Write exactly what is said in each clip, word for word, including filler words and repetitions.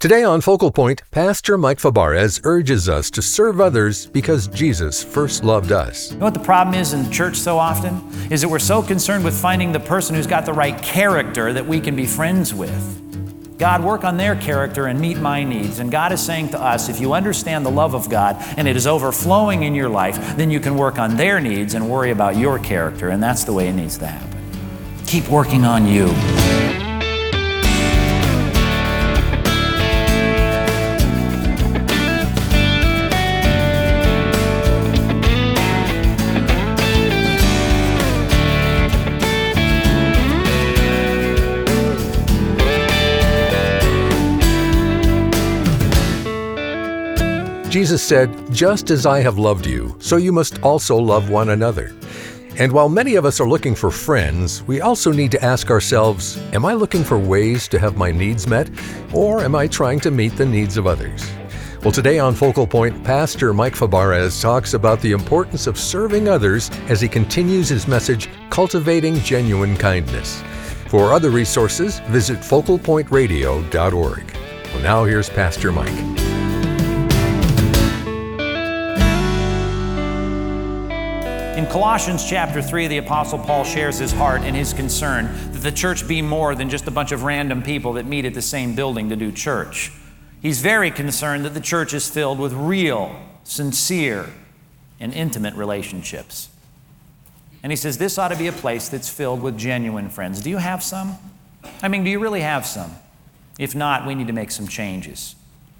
Today on Focal Point, Pastor Mike Fabarez urges us to serve others because Jesus first loved us. You know what the problem is in the church so often? Is that we're so concerned with finding the person who's got the right character that we can be friends with. God, work on their character and meet my needs. And God is saying to us, if you understand the love of God and it is overflowing in your life, then you can work on their needs and worry about your character. And that's the way it needs to happen. Keep working on you. Jesus said, "Just as I have loved you, so you must also love one another." And while many of us are looking for friends, we also need to ask ourselves, am I looking for ways to have my needs met, or am I trying to meet the needs of others? Well, today on Focal Point, Pastor Mike Fabarez talks about the importance of serving others as he continues his message, Cultivating Genuine Kindness. For other resources, visit focal point radio dot org. Well, now here's Pastor Mike. In Colossians chapter three, the Apostle Paul shares his heart and his concern that the church be more than just a bunch of random people that meet at the same building to do church. He's very concerned that the church is filled with real, sincere, and intimate relationships. And he says this ought to be a place that's filled with genuine friends. Do you have some? I mean, do you really have some? If not, we need to make some changes.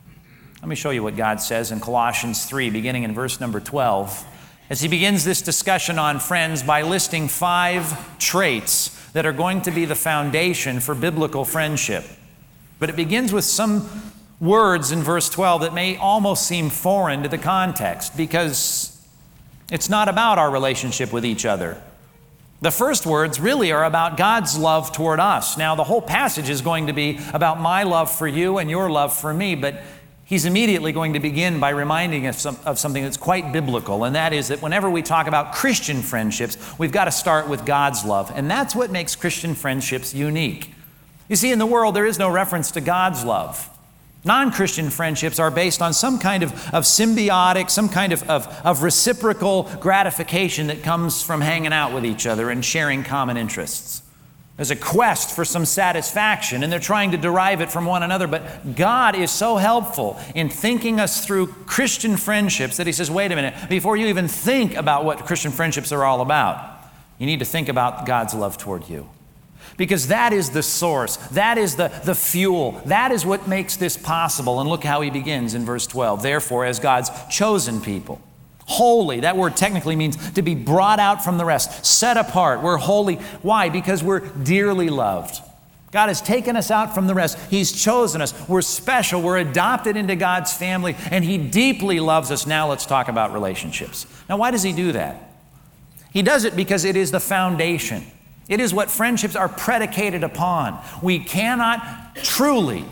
Let me show you what God says in Colossians three, beginning in verse number twelve. As he begins this discussion on friends by listing five traits that are going to be the foundation for biblical friendship. But it begins with some words in verse twelve that may almost seem foreign to the context because it's not about our relationship with each other. The first words really are about God's love toward us. Now, the whole passage is going to be about my love for you and your love for me, but he's immediately going to begin by reminding us of something that's quite biblical, and that is that whenever we talk about Christian friendships, we've got to start with God's love, and that's what makes Christian friendships unique. You see, in the world, there is no reference to God's love. Non-Christian friendships are based on some kind of, of symbiotic, some kind of, of, of reciprocal gratification that comes from hanging out with each other and sharing common interests. There's a quest for some satisfaction, and they're trying to derive it from one another. But God is so helpful in thinking us through Christian friendships that he says, wait a minute, before you even think about what Christian friendships are all about, you need to think about God's love toward you. Because that is the source, that is the, the fuel, that is what makes this possible. And look how he begins in verse twelve. Therefore, as God's chosen people, holy, that word technically means to be brought out from the rest, set apart. We're holy. Why? Because we're dearly loved. God has taken us out from the rest. He's chosen us. We're special. We're adopted into God's family, and he deeply loves us. Now let's talk about relationships. Now, why does he do that? He does it because it is the foundation. It is what friendships are predicated upon. We cannot truly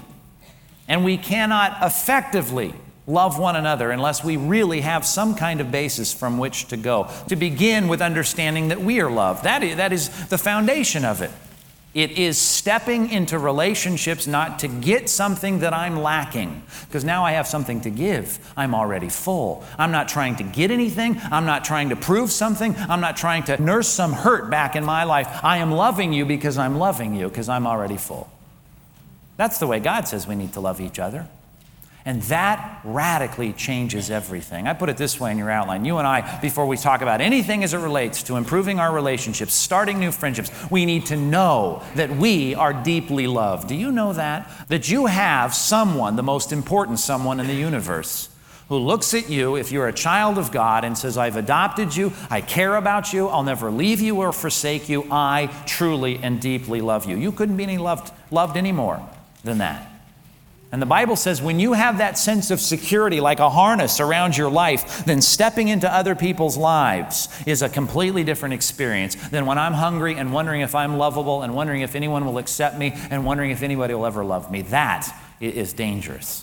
and we cannot effectively love one another unless we really have some kind of basis from which to go. To begin with understanding that we are loved. That is, that is the foundation of it. It is stepping into relationships not to get something that I'm lacking, because now I have something to give. I'm already full. I'm not trying to get anything. I'm not trying to prove something. I'm not trying to nurse some hurt back in my life. I am loving you because I'm loving you, because I'm already full. That's the way God says we need to love each other. And that radically changes everything. I put it this way in your outline. You and I, before we talk about anything as it relates to improving our relationships, starting new friendships, we need to know that we are deeply loved. Do you know that? That you have someone, the most important someone in the universe, who looks at you, if you're a child of God, and says, I've adopted you, I care about you, I'll never leave you or forsake you, I truly and deeply love you. You couldn't be any loved, loved any more than that. And the Bible says when you have that sense of security like a harness around your life, then stepping into other people's lives is a completely different experience than when I'm hungry and wondering if I'm lovable and wondering if anyone will accept me and wondering if anybody will ever love me. That is dangerous.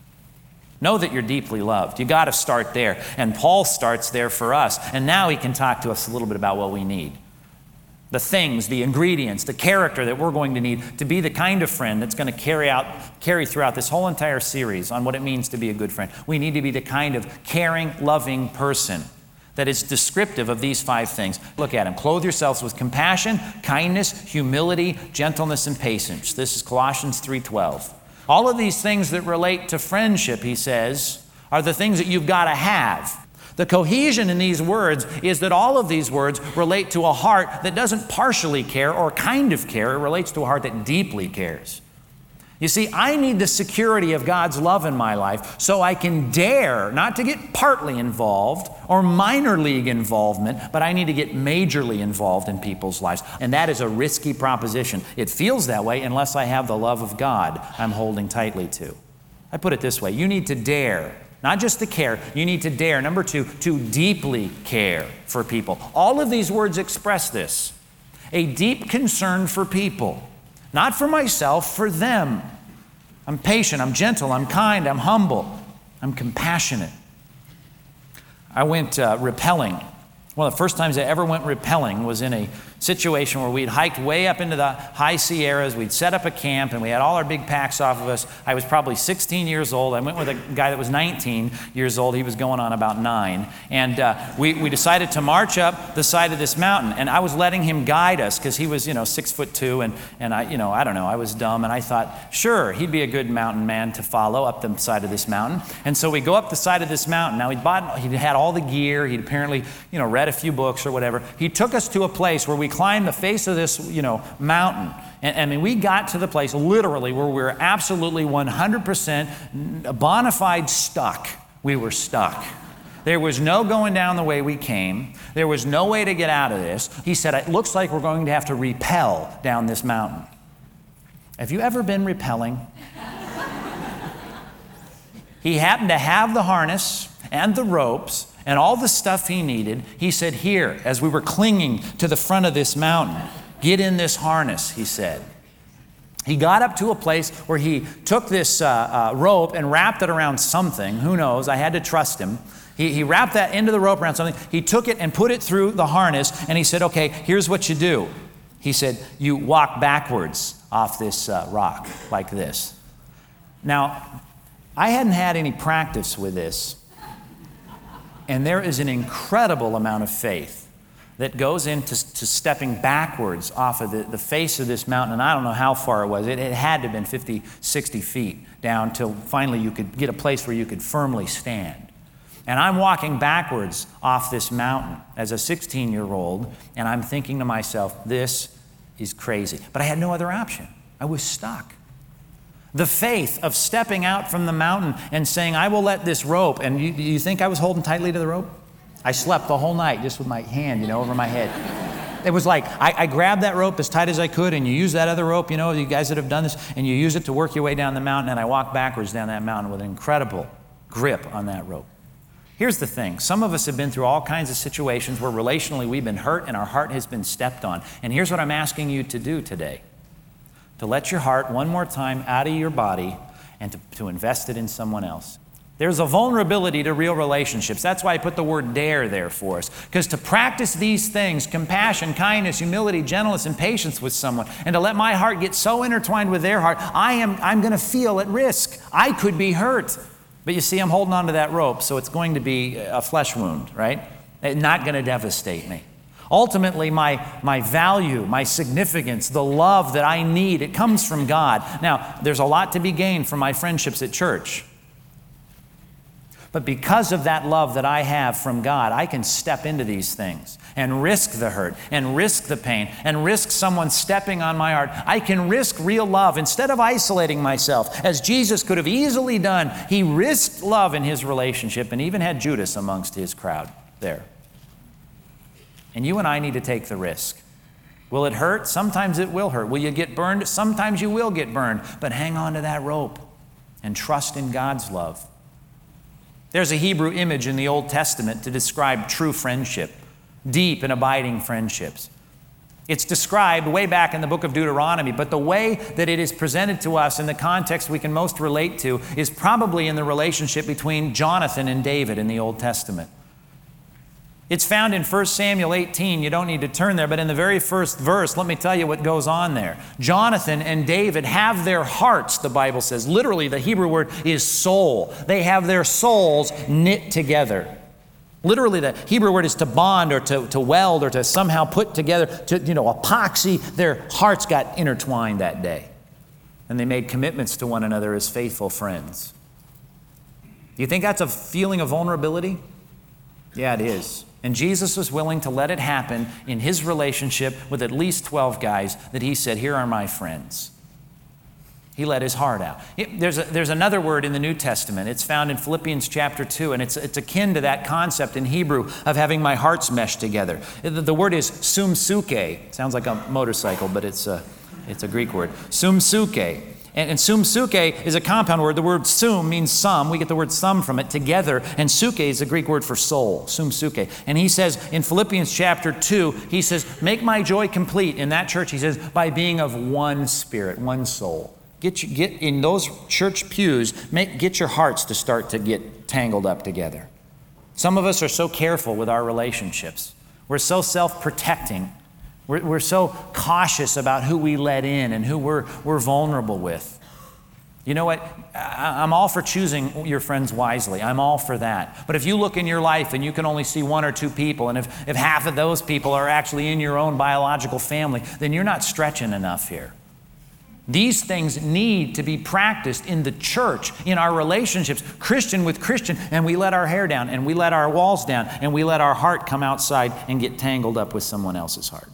Know that you're deeply loved. You got to start there. And Paul starts there for us. And now he can talk to us a little bit about what we need. the things, the ingredients, the character that we're going to need to be the kind of friend that's going to carry out, carry throughout this whole entire series on what it means to be a good friend. We need to be the kind of caring, loving person that is descriptive of these five things. Look at them. Clothe yourselves with compassion, kindness, humility, gentleness, and patience. This is Colossians three twelve. All of these things that relate to friendship, he says, are the things that you've got to have. The cohesion in these words is that all of these words relate to a heart that doesn't partially care or kind of care. It relates to a heart that deeply cares. You see, I need the security of God's love in my life so I can dare not to get partly involved or minor league involvement, but I need to get majorly involved in people's lives. And that is a risky proposition. It feels that way unless I have the love of God I'm holding tightly to. I put it this way, you need to dare, not just to care, you need to dare, number two, to deeply care for people. All of these words express this, a deep concern for people. Not for myself, for them. I'm patient, I'm gentle, I'm kind, I'm humble, I'm compassionate. I went uh, rappelling. One of the first times I ever went rappelling was in a situation where we'd hiked way up into the high Sierras. We'd set up a camp and we had all our big packs off of us. I was probably sixteen years old. I went with a guy that was nineteen years old. He was going on about nine. And uh, we, we decided to march up the side of this mountain. And I was letting him guide us because he was, you know, six foot two. And, and I, you know, I don't know, I was dumb. And I thought, sure, he'd be a good mountain man to follow up the side of this mountain. And so we go up the side of this mountain. Now he'd bought, he'd had all the gear. He'd apparently, you know, read a few books or whatever. He took us to a place where we climbed the face of this, you know, mountain. And I mean, we got to the place literally where we were absolutely one hundred percent bona fide stuck. We were stuck. There was no going down the way we came. There was no way to get out of this. He said, it looks like we're going to have to rappel down this mountain. Have you ever been rappelling? He happened to have the harness and the ropes and all the stuff he needed. He said, here, as we were clinging to the front of this mountain, get in this harness, he said. He got up to a place where he took this uh, uh, rope and wrapped it around something. Who knows? I had to trust him. He, he wrapped that end of the rope around something. He took it and put it through the harness, and he said, okay, here's what you do. He said, you walk backwards off this uh, rock like this. Now, I hadn't had any practice with this. And there is an incredible amount of faith that goes into to stepping backwards off of the, the face of this mountain. And I don't know how far it was. It, it had to have been fifty, sixty feet down till finally you could get a place where you could firmly stand. And I'm walking backwards off this mountain as a sixteen-year-old, and I'm thinking to myself, this is crazy. But I had no other option. I was stuck. The faith of stepping out from the mountain and saying, I will let this rope, and you, you think I was holding tightly to the rope? I slept the whole night just with my hand, you know, over my head. It was like, I, I grabbed that rope as tight as I could, and you use that other rope, you know, you guys that have done this, and you use it to work your way down the mountain, and I walked backwards down that mountain with an incredible grip on that rope. Here's the thing. Some of us have been through all kinds of situations where relationally we've been hurt and our heart has been stepped on. And here's what I'm asking you to do today. To let your heart one more time out of your body and to, to invest it in someone else. There's a vulnerability to real relationships. That's why I put the word dare there for us. Because to practice these things, compassion, kindness, humility, gentleness, and patience with someone, and to let my heart get so intertwined with their heart, I am, I'm going to feel at risk. I could be hurt. But you see, I'm holding on to that rope, so it's going to be a flesh wound, right? It's not going to devastate me. Ultimately, my, my value, my significance, the love that I need, it comes from God. Now, there's a lot to be gained from my friendships at church. But because of that love that I have from God, I can step into these things and risk the hurt and risk the pain and risk someone stepping on my heart. I can risk real love instead of isolating myself, as Jesus could have easily done. He risked love in his relationship and even had Judas amongst his crowd there. And you and I need to take the risk. Will it hurt? Sometimes it will hurt. Will you get burned? Sometimes you will get burned. But hang on to that rope and trust in God's love. There's a Hebrew image in the Old Testament to describe true friendship, deep and abiding friendships. It's described way back in the book of Deuteronomy, but the way that it is presented to us in the context we can most relate to is probably in the relationship between Jonathan and David in the Old Testament. It's found in First Samuel eighteen. You don't need to turn there, but in the very first verse, let me tell you what goes on there. Jonathan and David have their hearts, the Bible says. Literally, the Hebrew word is soul. They have their souls knit together. Literally, the Hebrew word is to bond or to, to weld or to somehow put together, to, you know, epoxy. Their hearts got intertwined that day. And they made commitments to one another as faithful friends. Do you think that's a feeling of vulnerability? Yeah, it is. And Jesus was willing to let it happen in his relationship with at least twelve guys that he said, here are my friends. He let his heart out. It, there's, a, there's another word in the New Testament. It's found in Philippians chapter two, and it's, it's akin to that concept in Hebrew of having my hearts meshed together. The, the word is sumsuke. Sounds like a motorcycle, but it's a, it's a Greek word. Sumsuke. And, and sumsuke is a compound word. The word sum means some. We get the word some from it, together. And suke is the Greek word for soul, sumsuke. And he says in Philippians chapter two, he says, make my joy complete. In that church, he says, by being of one spirit, one soul. Get, you, get in those church pews, make, get your hearts to start to get tangled up together. Some of us are so careful with our relationships. We're so self-protecting. We're, we're so cautious about who we let in and who we're, we're vulnerable with. You know what? I, I'm all for choosing your friends wisely. I'm all for that. But if you look in your life and you can only see one or two people, and if, if half of those people are actually in your own biological family, then you're not stretching enough here. These things need to be practiced in the church, in our relationships, Christian with Christian, and we let our hair down, and we let our walls down, and we let our heart come outside and get tangled up with someone else's heart.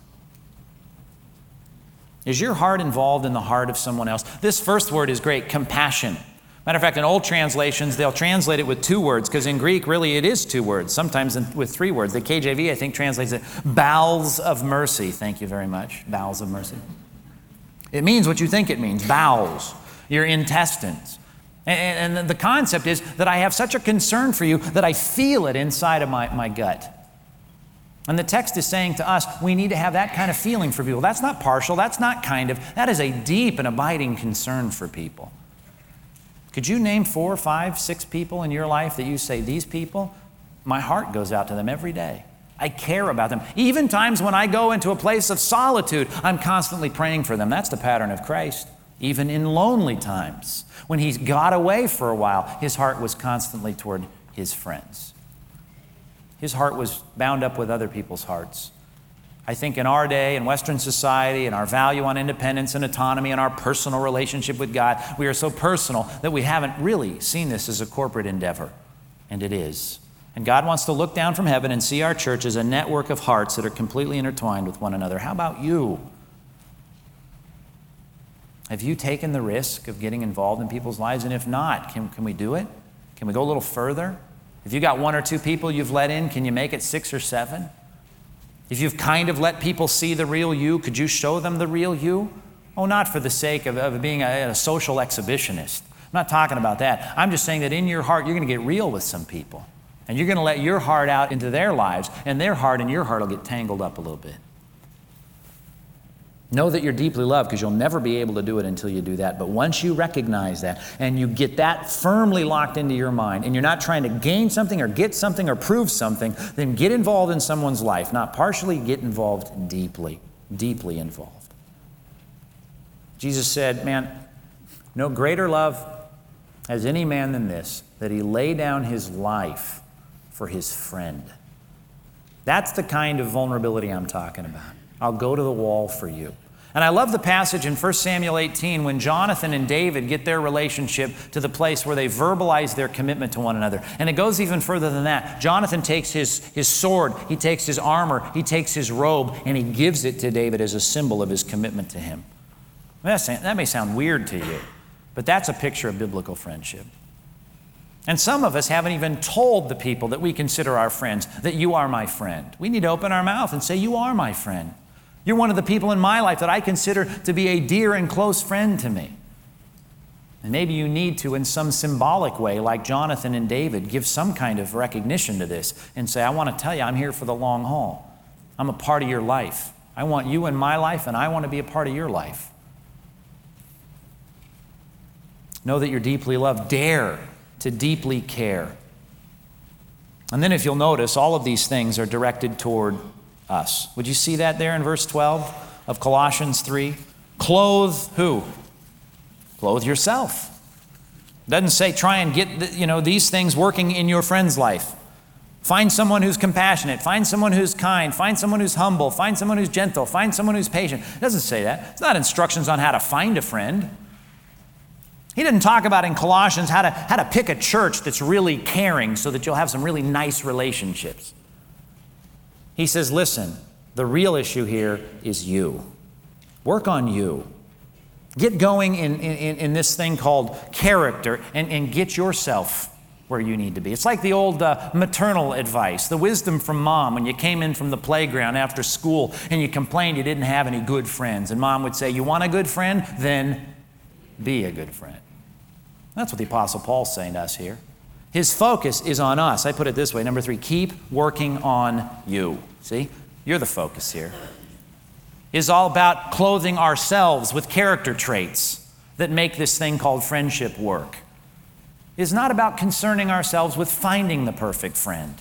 Is your heart involved in the heart of someone else? This first word is great, compassion. Matter of fact, in old translations, they'll translate it with two words, because in Greek, really, it is two words, sometimes in, with three words. The K J V, I think, translates it, bowels of mercy. Thank you very much, bowels of mercy. It means what you think it means, bowels, your intestines. And, and the concept is that I have such a concern for you that I feel it inside of my, my gut. And the text is saying to us, we need to have that kind of feeling for people. That's not partial, that's not kind of, that is a deep and abiding concern for people. Could you name four, five, six people in your life that you say, these people, my heart goes out to them every day. I care about them. Even times when I go into a place of solitude, I'm constantly praying for them. That's the pattern of Christ. Even in lonely times, when he got away for a while, his heart was constantly toward his friends. His heart was bound up with other people's hearts. I think in our day, in Western society, and our value on independence and autonomy and our personal relationship with God, we are so personal that we haven't really seen this as a corporate endeavor. And it is. And God wants to look down from heaven and see our church as a network of hearts that are completely intertwined with one another. How about you? Have you taken the risk of getting involved in people's lives? And if not, can, can we do it? Can we go a little further? If you got one or two people you've let in, can you make it six or seven? If you've kind of let people see the real you, could you show them the real you? Oh, not for the sake of, of being a, a social exhibitionist. I'm not talking about that. I'm just saying that in your heart, you're going to get real with some people. And you're going to let your heart out into their lives, and their heart and your heart will get tangled up a little bit. Know that you're deeply loved, because you'll never be able to do it until you do that. But once you recognize that and you get that firmly locked into your mind, and you're not trying to gain something or get something or prove something, then get involved in someone's life. Not partially, get involved deeply, deeply involved. Jesus said, man, no greater love has any man than this, that he lay down his life for his friend. That's the kind of vulnerability I'm talking about. I'll go to the wall for you. And I love the passage in First Samuel eighteen when Jonathan and David get their relationship to the place where they verbalize their commitment to one another. And it goes even further than that. Jonathan takes his, his sword, he takes his armor, he takes his robe, and he gives it to David as a symbol of his commitment to him. That may sound weird to you, but that's a picture of biblical friendship. And some of us haven't even told the people that we consider our friends that you are my friend. We need to open our mouth and say, you are my friend. You're one of the people in my life that I consider to be a dear and close friend to me. And maybe you need to, in some symbolic way, like Jonathan and David, give some kind of recognition to this and say, I want to tell you, I'm here for the long haul. I'm a part of your life. I want you in my life, and I want to be a part of your life. Know that you're deeply loved. Dare to deeply care. And then if you'll notice, all of these things are directed toward us. Would you see that there in verse twelve of Colossians three? Clothe who? Clothe yourself. It doesn't say try and get the, you know, these things working in your friend's life. Find someone who's compassionate. Find someone who's kind. Find someone who's humble. Find someone who's gentle. Find someone who's patient. It doesn't say that. It's not instructions on how to find a friend. He didn't talk about in Colossians how to, how to pick a church that's really caring so that you'll have some really nice relationships. He says, listen, the real issue here is you. Work on you. Get going in, in, in this thing called character and, and get yourself where you need to be. It's like the old uh, maternal advice, the wisdom from mom when you came in from the playground after school and you complained you didn't have any good friends. And mom would say, you want a good friend? Then be a good friend. That's what the Apostle Paul's saying to us here. His focus is on us. I put it this way. Number three, keep working on you. See? You're the focus here. It's all about clothing ourselves with character traits that make this thing called friendship work. It's not about concerning ourselves with finding the perfect friend.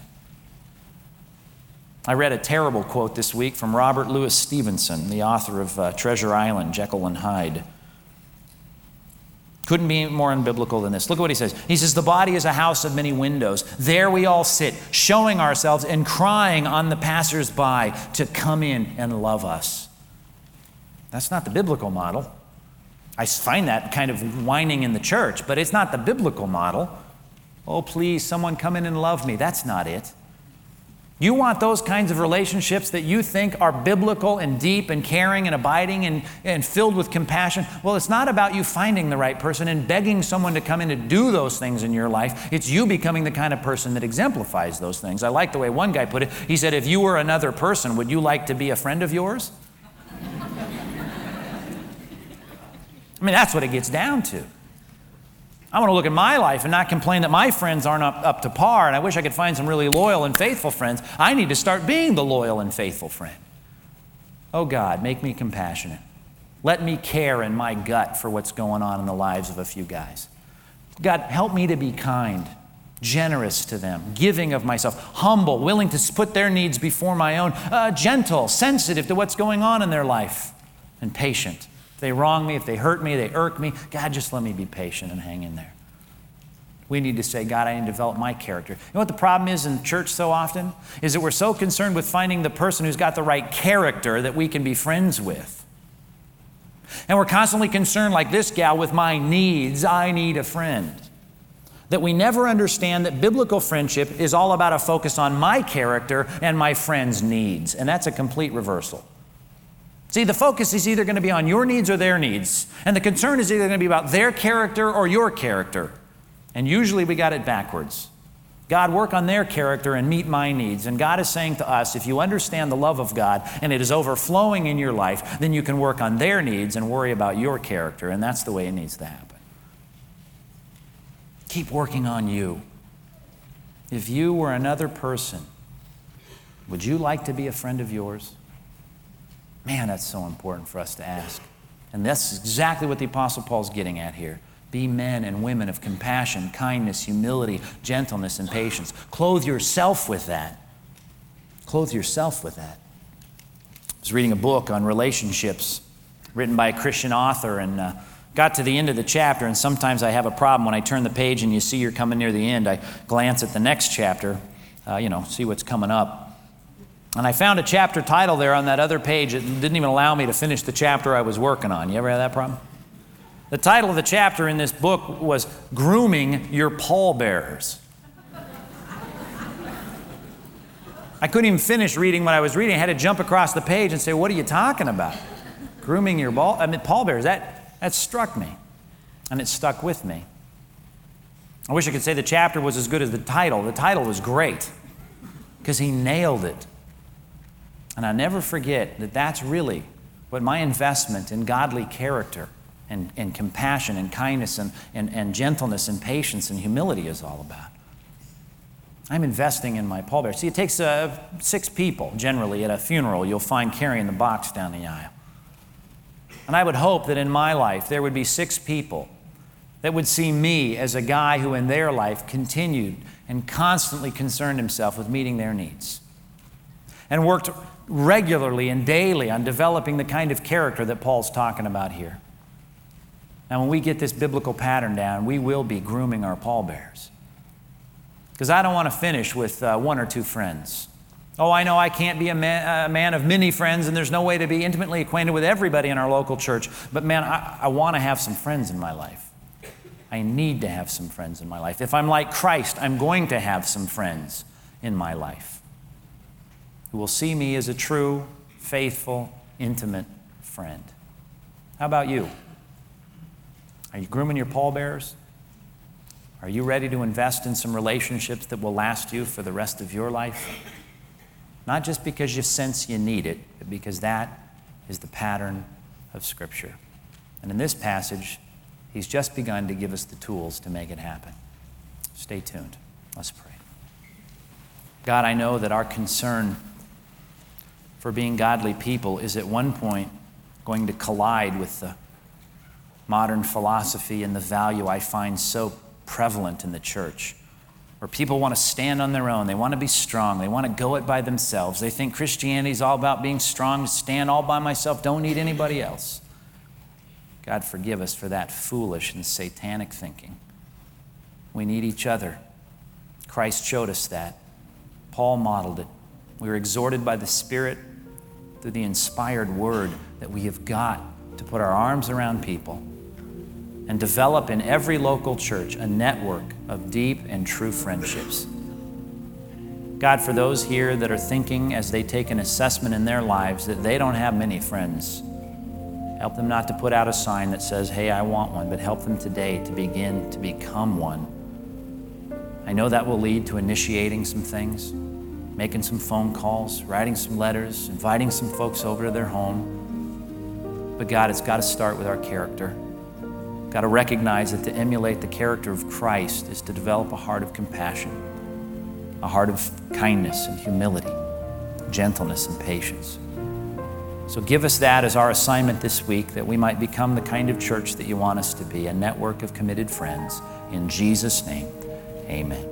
I read a terrible quote this week from Robert Louis Stevenson, the author of uh, Treasure Island, Jekyll and Hyde. Couldn't be more unbiblical than this. Look at what he says. He says, the body is a house of many windows. There we all sit, showing ourselves and crying on the passers-by to come in and love us. That's not the biblical model. I find that kind of whining in the church, but it's not the biblical model. Oh, please, someone come in and love me. That's not it. You want those kinds of relationships that you think are biblical and deep and caring and abiding and, and filled with compassion. Well, it's not about you finding the right person and begging someone to come in to do those things in your life. It's you becoming the kind of person that exemplifies those things. I like the way one guy put it. He said, if you were another person, would you like to be a friend of yours? I mean, that's what it gets down to. I want to look at my life and not complain that my friends aren't up, up to par, and I wish I could find some really loyal and faithful friends. I need to start being the loyal and faithful friend. Oh God, make me compassionate. Let me care in my gut for what's going on in the lives of a few guys. God, help me to be kind, generous to them, giving of myself, humble, willing to put their needs before my own, uh, gentle, sensitive to what's going on in their life, and patient. If they wrong me, if they hurt me, they irk me, God, just let me be patient and hang in there. We need to say, God, I need to develop my character. You know what the problem is in church so often? Is that we're so concerned with finding the person who's got the right character that we can be friends with. And we're constantly concerned, like this gal, with my needs. I need a friend. That we never understand that biblical friendship is all about a focus on my character and my friend's needs. And that's a complete reversal. See, the focus is either going to be on your needs or their needs. And the concern is either going to be about their character or your character. And usually we got it backwards. God, work on their character and meet my needs. And God is saying to us, if you understand the love of God and it is overflowing in your life, then you can work on their needs and worry about your character. And that's the way it needs to happen. Keep working on you. If you were another person, would you like to be a friend of yours? Man, that's so important for us to ask. And that's exactly what the Apostle Paul's getting at here. Be men and women of compassion, kindness, humility, gentleness, and patience. Clothe yourself with that. Clothe yourself with that. I was reading a book on relationships written by a Christian author and uh, got to the end of the chapter, and sometimes I have a problem when I turn the page and you see you're coming near the end. I glance at the next chapter, uh, you know, see what's coming up. And I found a chapter title there on that other page. It didn't even allow me to finish the chapter I was working on. You ever had that problem? The title of the chapter in this book was Grooming Your Pallbearers. I couldn't even finish reading what I was reading. I had to jump across the page and say, what are you talking about? Grooming your ball, I mean, pallbearers. That, that struck me, and it stuck with me. I wish I could say the chapter was as good as the title. The title was great because he nailed it. And I never forget that that's really what my investment in godly character and, and compassion and kindness and, and, and gentleness and patience and humility is all about. I'm investing in my pallbearers. See, it takes uh, six people generally at a funeral you'll find carrying the box down the aisle. And I would hope that in my life there would be six people that would see me as a guy who in their life continued and constantly concerned himself with meeting their needs, and worked regularly and daily on developing the kind of character that Paul's talking about here. Now, when we get this biblical pattern down, we will be grooming our pallbearers. Because I don't want to finish with uh, one or two friends. Oh, I know I can't be a man, a man of many friends, and there's no way to be intimately acquainted with everybody in our local church. But man, I, I want to have some friends in my life. I need to have some friends in my life. If I'm like Christ, I'm going to have some friends in my life who will see me as a true, faithful, intimate friend. How about you? Are you grooming your pallbearers? Are you ready to invest in some relationships that will last you for the rest of your life? Not just because you sense you need it, but because that is the pattern of Scripture. And in this passage, he's just begun to give us the tools to make it happen. Stay tuned. Let's pray. God, I know that our concern for being godly people is at one point going to collide with the modern philosophy and the value I find so prevalent in the church, where people want to stand on their own. They want to be strong. They want to go it by themselves. They think Christianity is all about being strong, to stand all by myself, don't need anybody else. God, forgive us for that foolish and satanic thinking. We need each other. Christ showed us that. Paul modeled it. We were exhorted by the Spirit through the inspired word that we have got to put our arms around people and develop in every local church a network of deep and true friendships. God, for those here that are thinking as they take an assessment in their lives that they don't have many friends, help them not to put out a sign that says, hey, I want one, but help them today to begin to become one. I know that will lead to initiating some things, making some phone calls, writing some letters, inviting some folks over to their home. But God, it's got to start with our character. Got to recognize that to emulate the character of Christ is to develop a heart of compassion, a heart of kindness and humility, gentleness and patience. So give us that as our assignment this week, that we might become the kind of church that you want us to be, a network of committed friends. In Jesus' name, amen.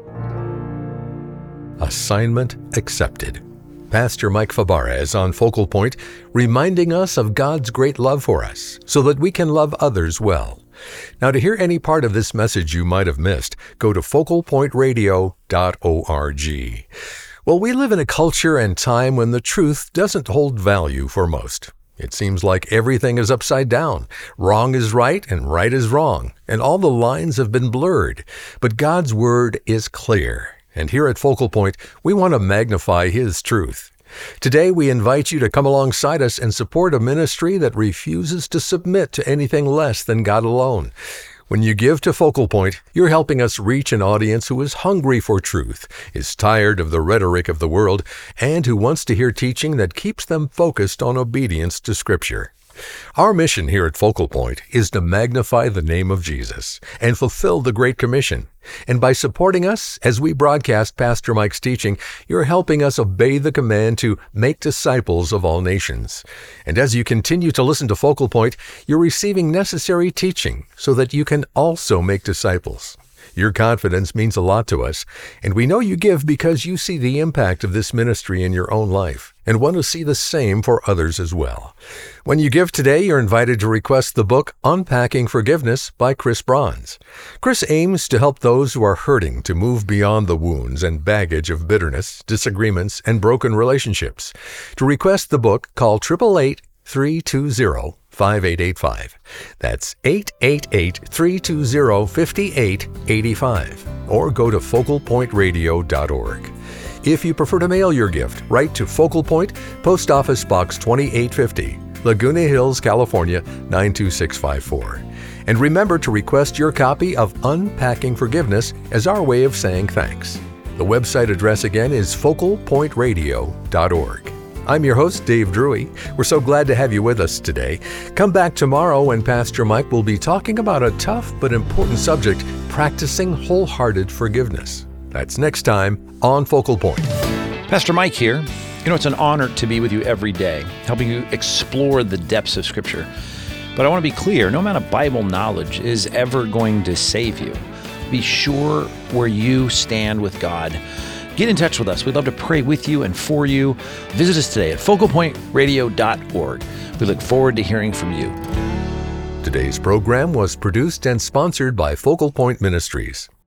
Assignment accepted. Pastor Mike Fabara is on Focal Point, reminding us of God's great love for us so that we can love others well. Now, to hear any part of this message you might have missed, go to focal point radio dot org. Well, we live in a culture and time when the truth doesn't hold value for most. It seems like everything is upside down. Wrong is right and right is wrong, and all the lines have been blurred. But God's Word is clear. And here at Focal Point, we want to magnify His truth. Today, we invite you to come alongside us and support a ministry that refuses to submit to anything less than God alone. When you give to Focal Point, you're helping us reach an audience who is hungry for truth, is tired of the rhetoric of the world, and who wants to hear teaching that keeps them focused on obedience to Scripture. Our mission here at Focal Point is to magnify the name of Jesus and fulfill the Great Commission. And by supporting us as we broadcast Pastor Mike's teaching, you're helping us obey the command to make disciples of all nations. And as you continue to listen to Focal Point, you're receiving necessary teaching so that you can also make disciples. Your confidence means a lot to us, and we know you give because you see the impact of this ministry in your own life and want to see the same for others as well. When you give today, you're invited to request the book Unpacking Forgiveness by Chris Bronze. Chris aims to help those who are hurting to move beyond the wounds and baggage of bitterness, disagreements, and broken relationships. To request the book, call eight eight eight, three two zero, five eight eight five. That's eight eight eight, three two zero, five eight eight five. Or go to focal point radio dot org. If you prefer to mail your gift, write to Focal Point, Post Office Box twenty-eight fifty, Laguna Hills, California, nine two six five four. And remember to request your copy of Unpacking Forgiveness as our way of saying thanks. The website address again is focal point radio dot org. I'm your host, Dave Drury. We're so glad to have you with us today. Come back tomorrow when Pastor Mike will be talking about a tough but important subject, practicing wholehearted forgiveness. That's next time on Focal Point. Pastor Mike here. You know, it's an honor to be with you every day, helping you explore the depths of Scripture. But I want to be clear, no amount of Bible knowledge is ever going to save you. Be sure where you stand with God. Get in touch with us. We'd love to pray with you and for you. Visit us today at focal point radio dot org. We look forward to hearing from you. Today's program was produced and sponsored by Focal Point Ministries.